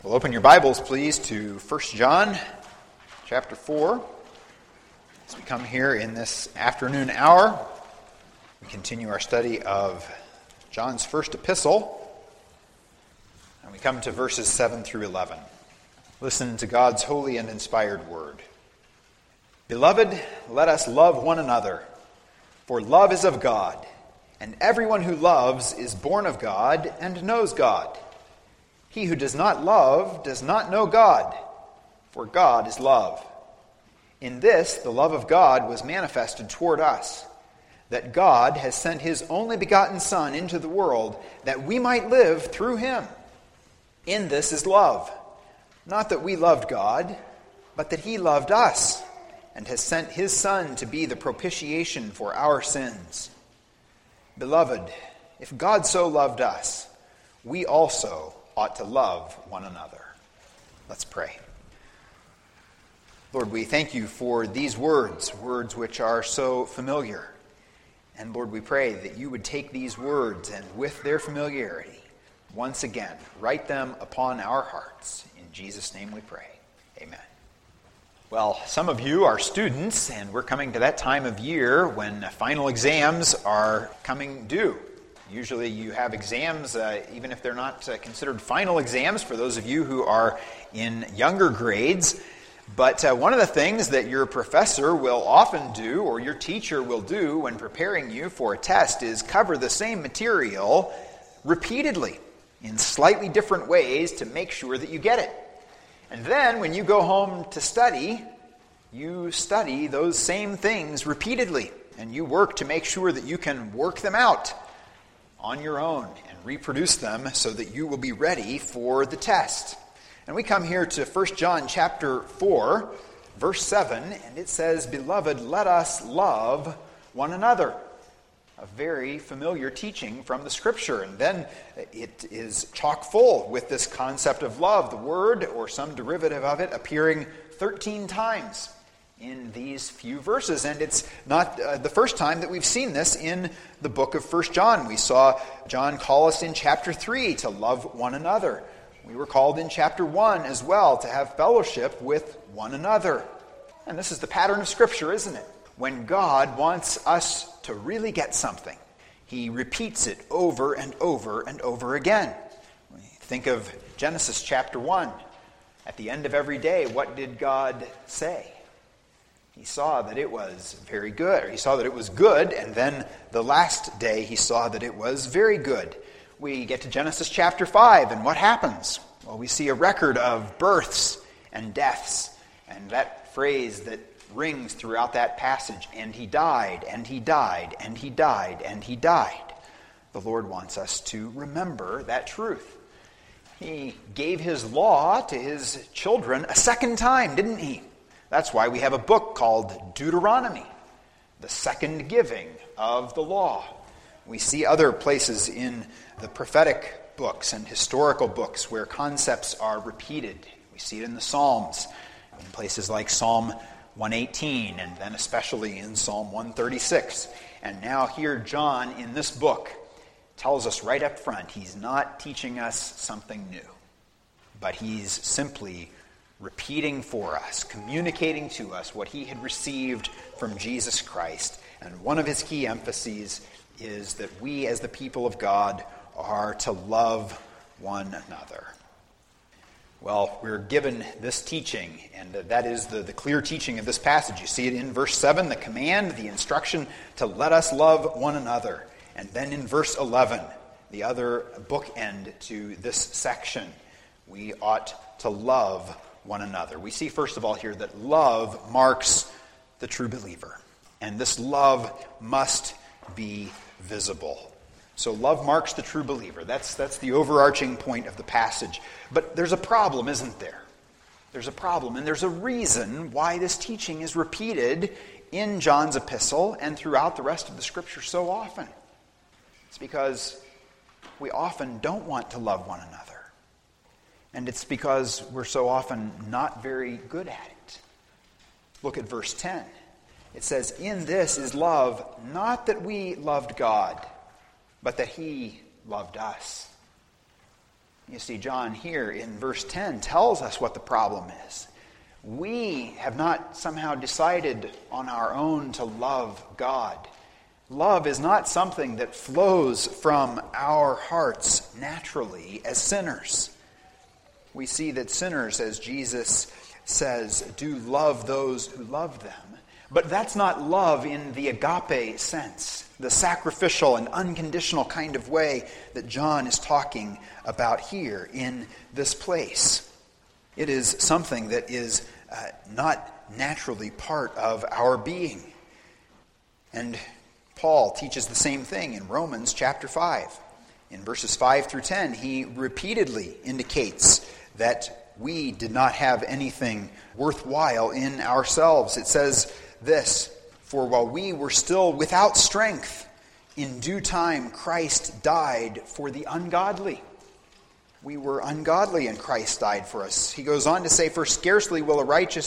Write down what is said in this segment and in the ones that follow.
Well, open your Bibles, please, to 1 John chapter 4. As we come here in this afternoon hour, we continue our study of John's first epistle, and we come to verses 7 through 11. Listen to God's holy and inspired word. Beloved, let us love one another, for love is of God, and everyone who loves is born of God and knows God. He who does not love does not know God, for God is love. In this, the love of God was manifested toward us, that God has sent his only begotten Son into the world, that we might live through him. In this is love, not that we loved God, but that he loved us, and has sent his Son to be the propitiation for our sins. Beloved, if God so loved us, we also ought to love one another. Let's pray. Lord, we thank you for these words which are so familiar. And Lord, we pray that you would take these words and with their familiarity, once again, write them upon our hearts. In Jesus' name we pray. Amen. Well, some of you are students, and we're coming to that time of year when final exams are coming due. Usually you have exams, even if they're not considered final exams, for those of you who are in younger grades. But one of the things that your professor will often do, or your teacher will do when preparing you for a test, is cover the same material repeatedly in slightly different ways to make sure that you get it. And then when you go home to study, you study those same things repeatedly, and you work to make sure that you can work them out on your own and reproduce them so that you will be ready for the test. And we come here to 1 John chapter 4, verse 7, and it says, Beloved, let us love one another. A very familiar teaching from the Scripture. And then it is chock full with this concept of love, the word or some derivative of it appearing 13 times in these few verses. And it's not the first time that we've seen this in the book of 1 John. We saw John call us in chapter 3 to love one another. We were called in chapter 1 as well to have fellowship with one another. And this is the pattern of Scripture, isn't it? When God wants us to really get something, he repeats it over and over and over again. Think of Genesis chapter 1. At the end of every day, what did God say? He saw that it was very good. He saw that it was good, and then the last day he saw that it was very good. We get to Genesis chapter 5, and what happens? Well, we see a record of births and deaths, and that phrase that rings throughout that passage, and he died, and he died, and he died, and he died. The Lord wants us to remember that truth. He gave his law to his children a second time, didn't he? That's why we have a book called Deuteronomy, the second giving of the law. We see other places in the prophetic books and historical books where concepts are repeated. We see it in the Psalms, in places like Psalm 118, and then especially in Psalm 136. And now here John in this book tells us right up front, he's not teaching us something new, but he's simply repeating for us, communicating to us what he had received from Jesus Christ. And one of his key emphases is that we as the people of God are to love one another. Well, we're given this teaching, and that is the clear teaching of this passage. You see it in verse 7, the command, the instruction to let us love one another. And then in verse 11, the other bookend to this section, we ought to love one another. We see, first of all, here that love marks the true believer. And this love must be visible. So love marks the true believer. That's the overarching point of the passage. But there's a problem, isn't there? There's a problem, and there's a reason why this teaching is repeated in John's epistle and throughout the rest of the Scripture so often. It's because we often don't want to love one another. And it's because we're so often not very good at it. Look at verse 10. It says, In this is love, not that we loved God, but that he loved us You see, John here in verse 10 tells us what the problem is. We have not somehow decided on our own to love God. Love is not something that flows from our hearts naturally as sinners. We see that sinners, as Jesus says, do love those who love them. But that's not love in the agape sense, the sacrificial and unconditional kind of way that John is talking about here in this place. It is something that is not naturally part of our being. And Paul teaches the same thing in Romans chapter 5. In verses 5 through 10, he repeatedly indicates that we did not have anything worthwhile in ourselves. It says this, "For while we were still without strength, in due time Christ died for the ungodly." We were ungodly and Christ died for us. He goes on to say, For scarcely for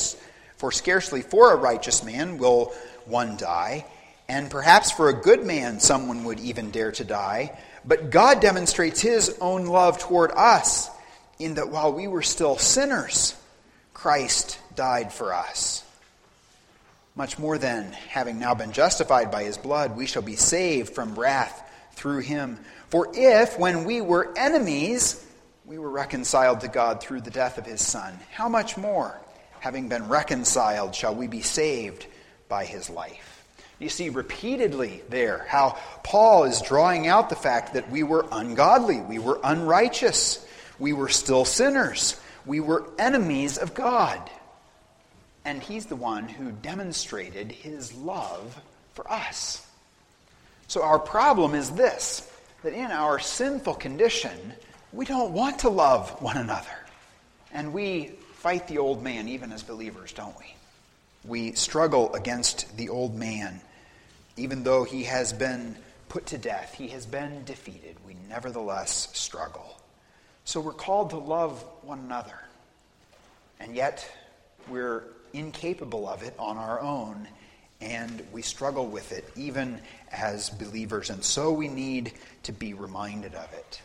a righteous man will one die, and perhaps for a good man someone would even dare to die. But God demonstrates his own love toward us, in that while we were still sinners, Christ died for us. Much more then, having now been justified by his blood, we shall be saved from wrath through him. For if, when we were enemies, we were reconciled to God through the death of his Son, how much more, having been reconciled, shall we be saved by his life? You see repeatedly there how Paul is drawing out the fact that we were ungodly, we were unrighteous, we were still sinners, we were enemies of God. And he's the one who demonstrated his love for us. So our problem is this, that in our sinful condition, we don't want to love one another. And we fight the old man even as believers, don't we? We struggle against the old man. Even though he has been put to death, he has been defeated, we nevertheless struggle. So we're called to love one another. And yet, we're incapable of it on our own, and we struggle with it even as believers, and so we need to be reminded of it.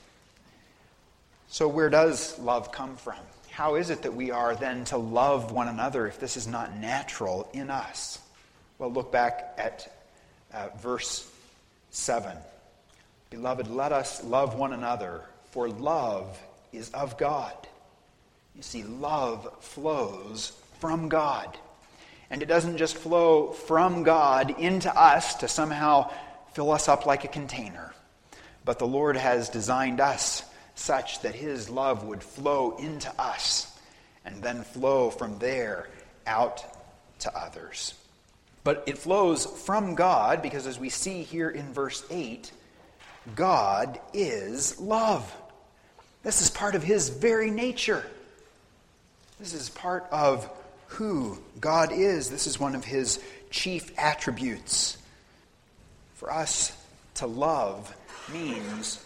So where does love come from? How is it that we are then to love one another if this is not natural in us? Well, look back at verse 7. Beloved, let us love one another, for love is of God. You see, love flows from God. And it doesn't just flow from God into us to somehow fill us up like a container. But the Lord has designed us such that his love would flow into us and then flow from there out to others. But it flows from God because, as we see here in verse 8, God is love. This is part of his very nature. This is part of who God is. This is one of his chief attributes. For us to love means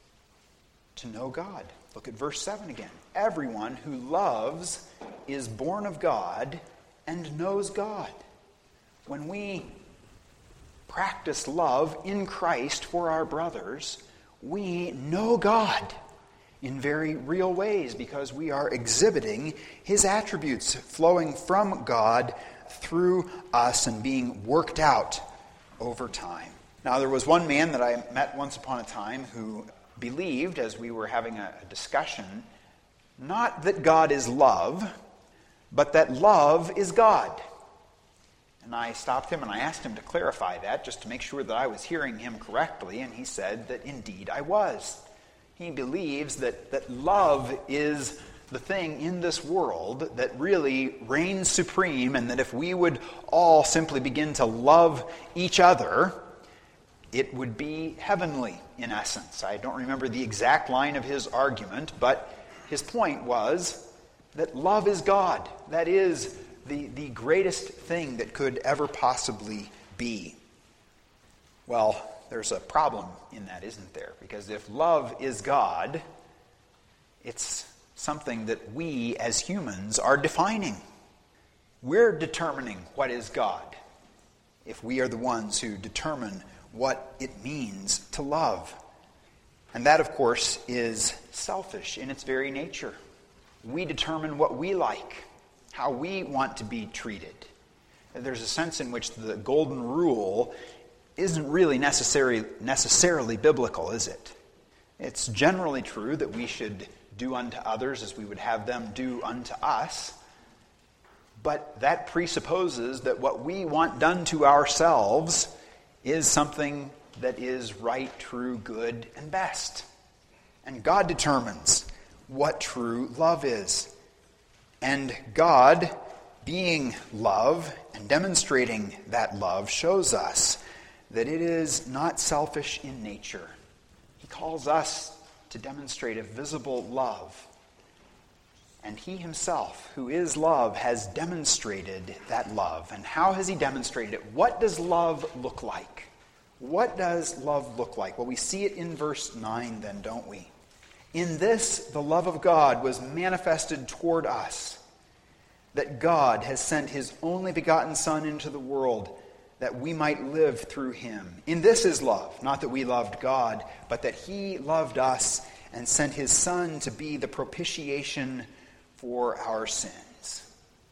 to know God. Look at verse 7 again. Everyone who loves is born of God and knows God. When we practice love in Christ for our brothers, we know God in very real ways because we are exhibiting his attributes flowing from God through us and being worked out over time. Now, there was one man that I met once upon a time who believed, as we were having a discussion, not that God is love, but that love is God. And I stopped him and I asked him to clarify that just to make sure that I was hearing him correctly, and he said that indeed I was. He believes that love is the thing in this world that really reigns supreme, and that if we would all simply begin to love each other, it would be heavenly in essence. I don't remember the exact line of his argument, but his point was that love is God. That is the greatest thing that could ever possibly be. Well, there's a problem in that, isn't there? Because if love is God, it's something that we as humans are defining. We're determining what is God if we are the ones who determine what it means to love. And that, of course, is selfish in its very nature. We determine what we like, how we want to be treated. There's a sense in which the golden rule isn't really necessarily biblical, is it? It's generally true that we should do unto others as we would have them do unto us. But that presupposes that what we want done to ourselves is something that is right, true, good, and best. And God determines what true love is. And God, being love and demonstrating that love, shows us that it is not selfish in nature. He calls us to demonstrate a visible love. And he himself, who is love, has demonstrated that love. And how has he demonstrated it? What does love look like? What does love look like? Well, we see it in verse 9 then, don't we? In this, the love of God was manifested toward us, that God has sent his only begotten Son into the world, that we might live through him. In this is love, not that we loved God, but that he loved us and sent his Son to be the propitiation for our sins.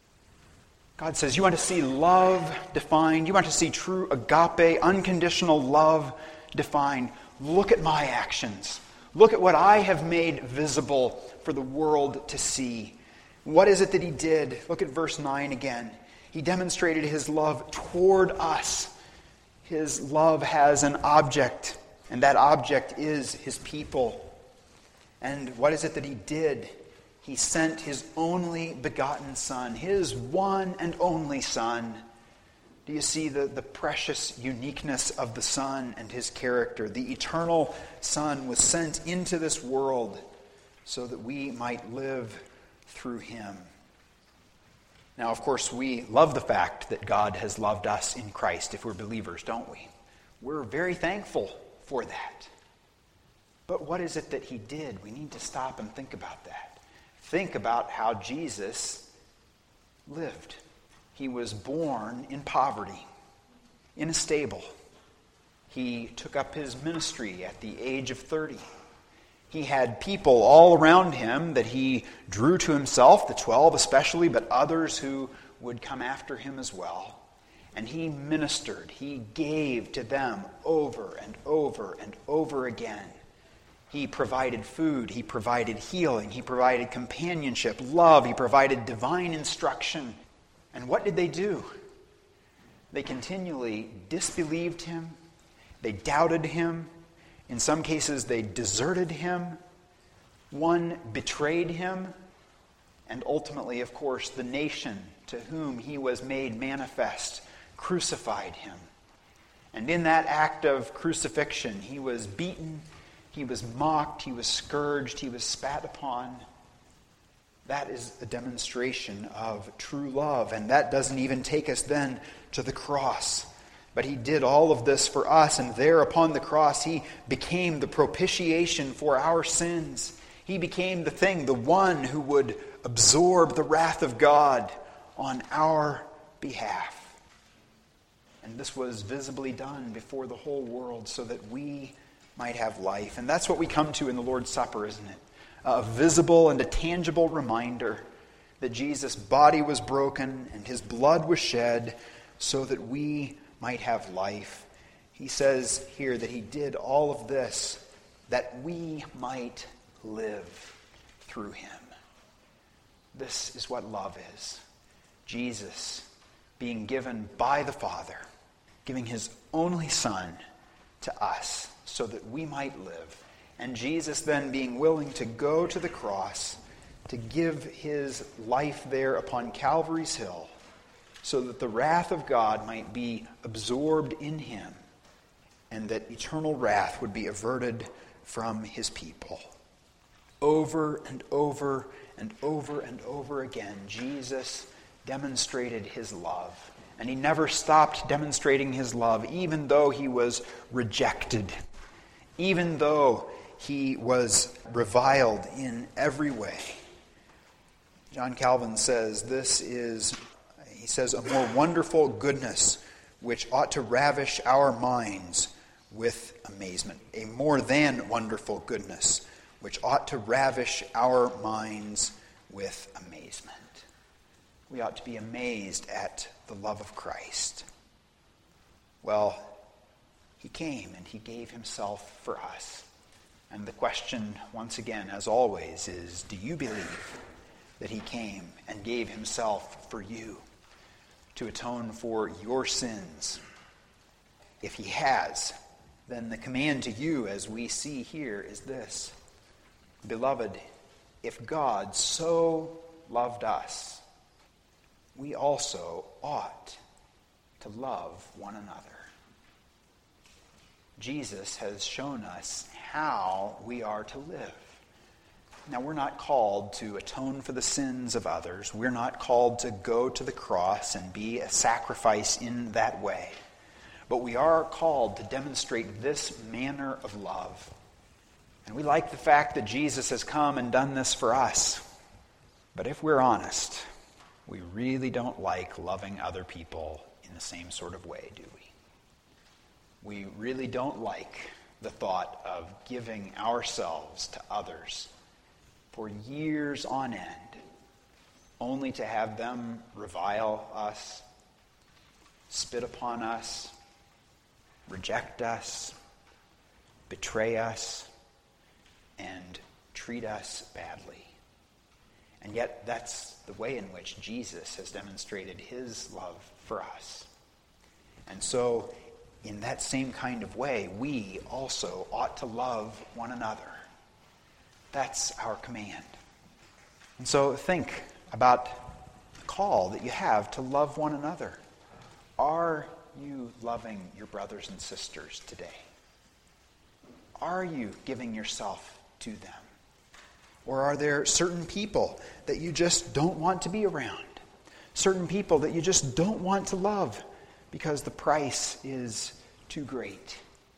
God says, you want to see love defined? You want to see true agape, unconditional love defined? Look at my actions. Look at what I have made visible for the world to see. What is it that he did? Look at verse 9 again. He demonstrated his love toward us. His love has an object, and that object is his people. And what is it that he did? He sent his only begotten Son, his one and only Son. Do you see the precious uniqueness of the Son and his character? The eternal Son was sent into this world so that we might live through him. Now, of course, we love the fact that God has loved us in Christ if we're believers, don't we? We're very thankful for that. But what is it that he did? We need to stop and think about that. Think about how Jesus lived. He was born in poverty, in a stable. He took up his ministry at the age of 30. He had people all around him that he drew to himself, the 12 especially, but others who would come after him as well. And he ministered. He gave to them over and over and over again. He provided food. He provided healing. He provided companionship, love. He provided divine instruction. And what did they do? They continually disbelieved him. They doubted him. In some cases, they deserted him. One betrayed him. And ultimately, of course, the nation to whom he was made manifest crucified him. And in that act of crucifixion, he was beaten, he was mocked, he was scourged, he was spat upon. That is a demonstration of true love. And that doesn't even take us then to the cross. But he did all of this for us, and there upon the cross he became the propitiation for our sins. He became the thing, the one who would absorb the wrath of God on our behalf. And this was visibly done before the whole world so that we might have life. And that's what we come to in the Lord's Supper, isn't it? A visible and a tangible reminder that Jesus' body was broken and his blood was shed so that we might have life. He says here that he did all of this that we might live through him. This is what love is. Jesus being given by the Father, giving his only Son to us so that we might live. And Jesus then being willing to go to the cross to give his life there upon Calvary's Hill so that the wrath of God might be absorbed in him and that eternal wrath would be averted from his people. Over and over and over and over again, Jesus demonstrated his love. And he never stopped demonstrating his love, even though he was rejected, even though he was reviled in every way. John Calvin says, he says, a more wonderful goodness which ought to ravish our minds with amazement, a more than wonderful goodness, which ought to ravish our minds with amazement. We ought to be amazed at the love of Christ. Well, he came and he gave himself for us. And the question, once again, as always, is, do you believe that he came and gave himself for you to atone for your sins? If he has, then the command to you, as we see here, is this: Beloved, if God so loved us, we also ought to love one another. Jesus has shown us how we are to live. Now, we're not called to atone for the sins of others. We're not called to go to the cross and be a sacrifice in that way. But we are called to demonstrate this manner of love. And we like the fact that Jesus has come and done this for us. But if we're honest, we really don't like loving other people in the same sort of way, do we? We really don't like the thought of giving ourselves to others for years on end, only to have them revile us, spit upon us, reject us, betray us, and treat us badly. And yet that's the way in which Jesus has demonstrated his love for us. And so, in that same kind of way, we also ought to love one another. That's our command. And so think about the call that you have to love one another. Are you loving your brothers and sisters today? Are you giving yourself to them? Or are there certain people that you just don't want to be around? Certain people that you just don't want to love because the price is too great?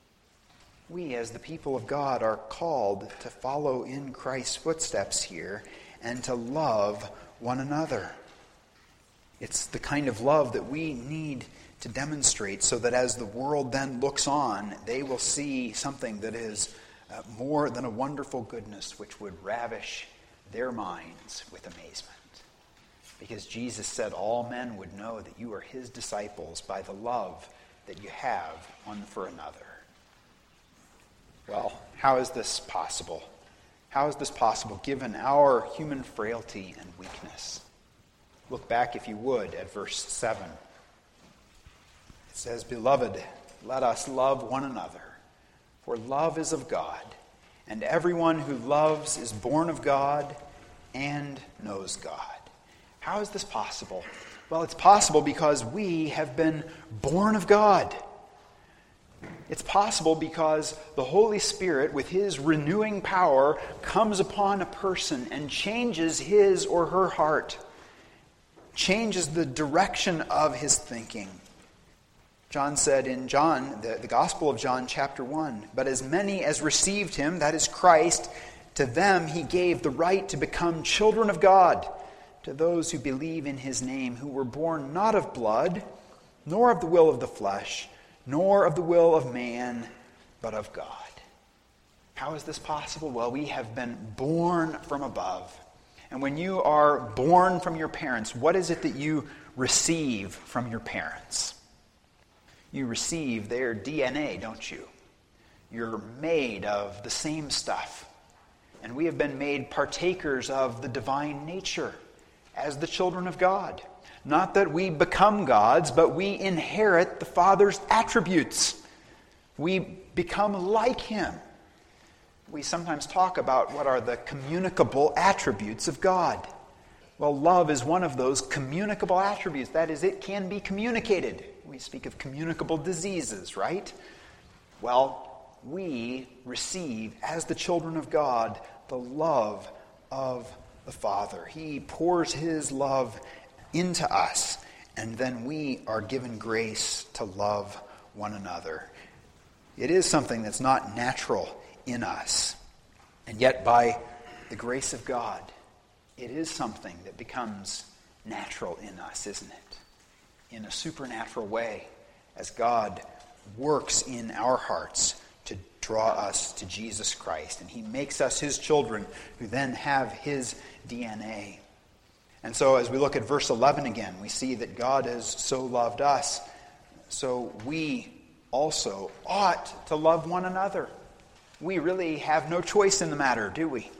We, as the people of God, are called to follow in Christ's footsteps here and to love one another. It's the kind of love that we need to demonstrate so that as the world then looks on, they will see something that is more than a wonderful goodness which would ravish their minds with amazement. Because Jesus said all men would know that you are his disciples by the love that you have one for another. Well, how is this possible? How is this possible given our human frailty and weakness? Look back, if you would, at verse 7. It says, Beloved, let us love one another, for love is of God, and everyone who loves is born of God and knows God. How is this possible? Well, it's possible because we have been born of God. It's possible because the Holy Spirit, with his renewing power, comes upon a person and changes his or her heart, changes the direction of his thinking. John said in John, the Gospel of John, chapter 1, But as many as received him, that is Christ, to them he gave the right to become children of God, to those who believe in his name, who were born not of blood, nor of the will of the flesh, nor of the will of man, but of God. How is this possible? Well, we have been born from above. And when you are born from your parents, what is it that you receive from your parents? You receive their DNA, don't you? You're made of the same stuff. And we have been made partakers of the divine nature as the children of God. Not that we become gods, but we inherit the Father's attributes. We become like him. We sometimes talk about what are the communicable attributes of God. Well, love is one of those communicable attributes. That is, it can be communicated. We speak of communicable diseases, right? Well, we receive, as the children of God, the love of the Father. He pours his love into us, and then we are given grace to love one another. It is something that's not natural in us, and yet by the grace of God, it is something that becomes natural in us, isn't it? In a supernatural way, as God works in our hearts to draw us to Jesus Christ. And he makes us his children who then have his DNA. And so as we look at verse 11 again, we see that God has so loved us, so we also ought to love one another. We really have no choice in the matter, do we?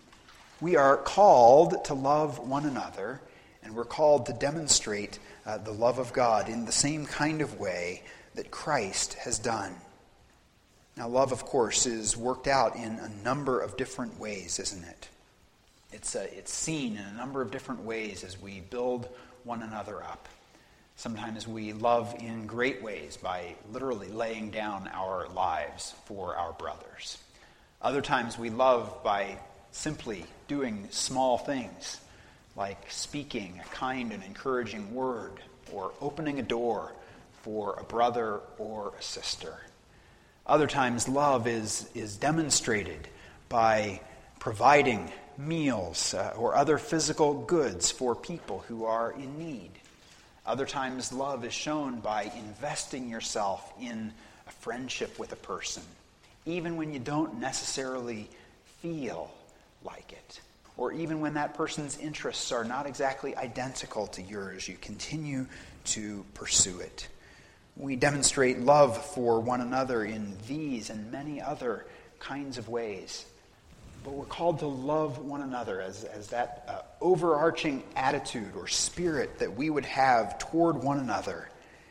We are called to love one another, and we're called to demonstrate the love of God in the same kind of way that Christ has done. Now, love, of course, is worked out in a number of different ways, isn't it? It's seen in a number of different ways as we build one another up. Sometimes we love in great ways by literally laying down our lives for our brothers. Other times we love by simply doing small things, like speaking a kind and encouraging word, or opening a door for a brother or a sister. Other times love is demonstrated by providing meals or other physical goods for people who are in need. Other times love is shown by investing yourself in a friendship with a person, even when you don't necessarily feel like it, or even when that person's interests are not exactly identical to yours, you continue to pursue it. We demonstrate love for one another in these and many other kinds of ways. But we're called to love one another as that overarching attitude or spirit that we would have toward one another.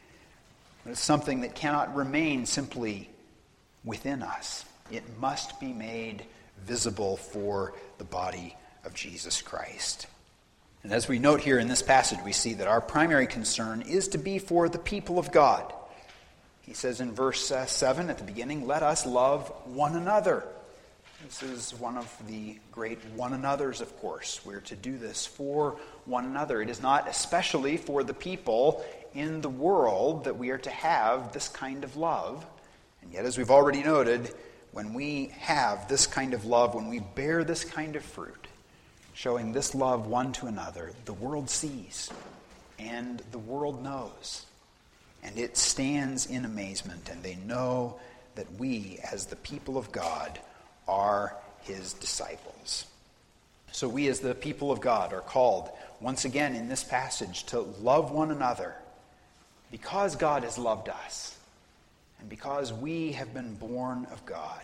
It's something that cannot remain simply within us. It must be made visible for the body of Jesus Christ. And as we note here in this passage, we see that our primary concern is to be for the people of God. He says in verse 7 at the beginning, "Let us love one another." This is one of the great one another's, of course. We're to do this for one another. It is not especially for the people in the world that we are to have this kind of love. And yet, as we've already noted, when we have this kind of love, when we bear this kind of fruit, showing this love one to another, the world sees and the world knows. And it stands in amazement, and they know that we, as the people of God, are his disciples. So we as the people of God are called, once again in this passage, to love one another because God has loved us and because we have been born of God.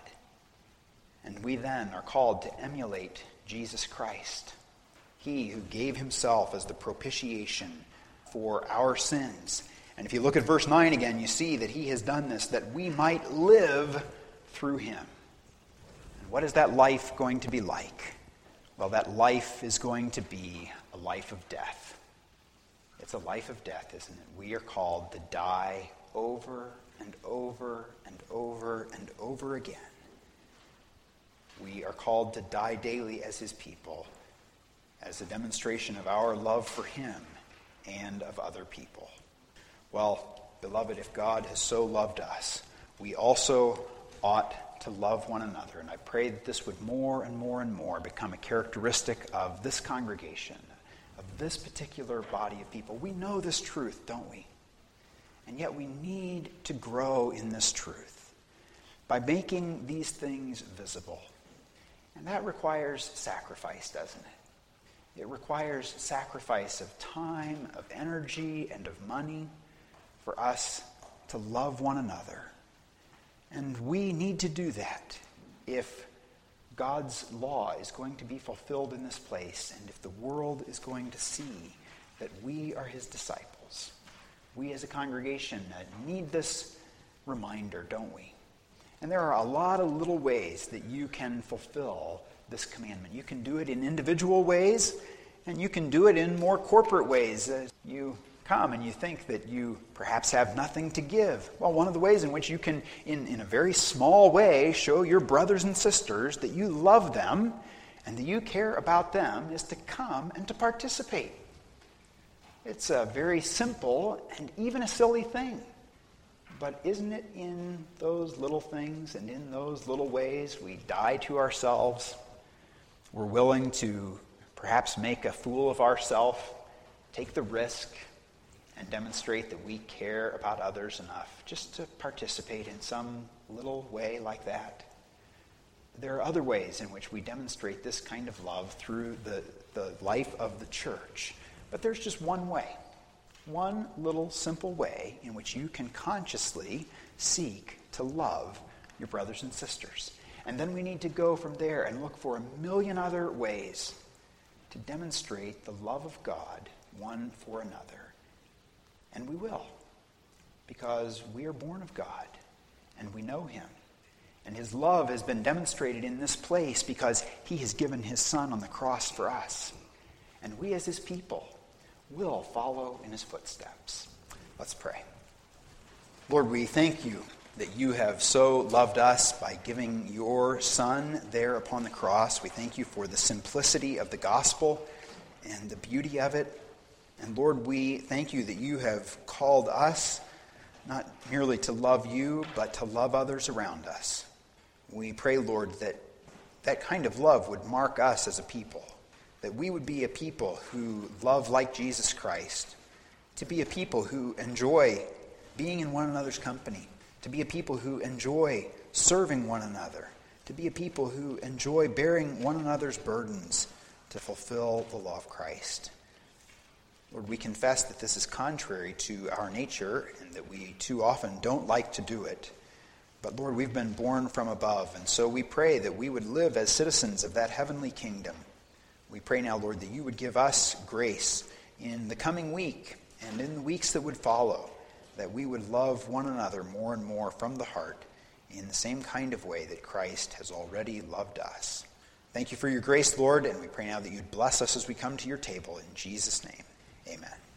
And we then are called to emulate Jesus Christ, he who gave himself as the propitiation for our sins. And if you look at verse 9 again, you see that he has done this that we might live through him. What is that life going to be like? Well, that life is going to be a life of death. It's a life of death, isn't it? We are called to die over and over and over and over again. We are called to die daily as his people, as a demonstration of our love for him and of other people. Well, beloved, if God has so loved us, we also ought to love one another. And I pray that this would more and more and more become a characteristic of this congregation, of this particular body of people. We know this truth, don't we? And yet we need to grow in this truth by making these things visible. And that requires sacrifice, doesn't it? It requires sacrifice of time, of energy, and of money for us to love one another. And we need to do that if God's law is going to be fulfilled in this place and if the world is going to see that we are his disciples. We as a congregation need this reminder, don't we? And there are a lot of little ways that you can fulfill this commandment. You can do it in individual ways, and you can do it in more corporate ways. As you come and you think that you perhaps have nothing to give. Well, one of the ways in which you can, in a very small way, show your brothers and sisters that you love them and that you care about them is to come and to participate. It's a very simple and even a silly thing. But isn't it in those little things and in those little ways we die to ourselves? We're willing to perhaps make a fool of ourselves, take the risk, and demonstrate that we care about others enough just to participate in some little way like that. There are other ways in which we demonstrate this kind of love through the life of the church. But there's just one way, one little simple way in which you can consciously seek to love your brothers and sisters. And then we need to go from there and look for a million other ways to demonstrate the love of God one for another. And we will, because we are born of God and we know him. And his love has been demonstrated in this place because he has given his Son on the cross for us. And we as his people will follow in his footsteps. Let's pray. Lord, we thank you that you have so loved us by giving your Son there upon the cross. We thank you for the simplicity of the gospel and the beauty of it. And Lord, we thank you that you have called us not merely to love you, but to love others around us. We pray, Lord, that that kind of love would mark us as a people, that we would be a people who love like Jesus Christ, to be a people who enjoy being in one another's company, to be a people who enjoy serving one another, to be a people who enjoy bearing one another's burdens to fulfill the law of Christ. Lord, we confess that this is contrary to our nature and that we too often don't like to do it. But Lord, we've been born from above, and so we pray that we would live as citizens of that heavenly kingdom. We pray now, Lord, that you would give us grace in the coming week and in the weeks that would follow, that we would love one another more and more from the heart in the same kind of way that Christ has already loved us. Thank you for your grace, Lord, and we pray now that you'd bless us as we come to your table. In Jesus' name, amen.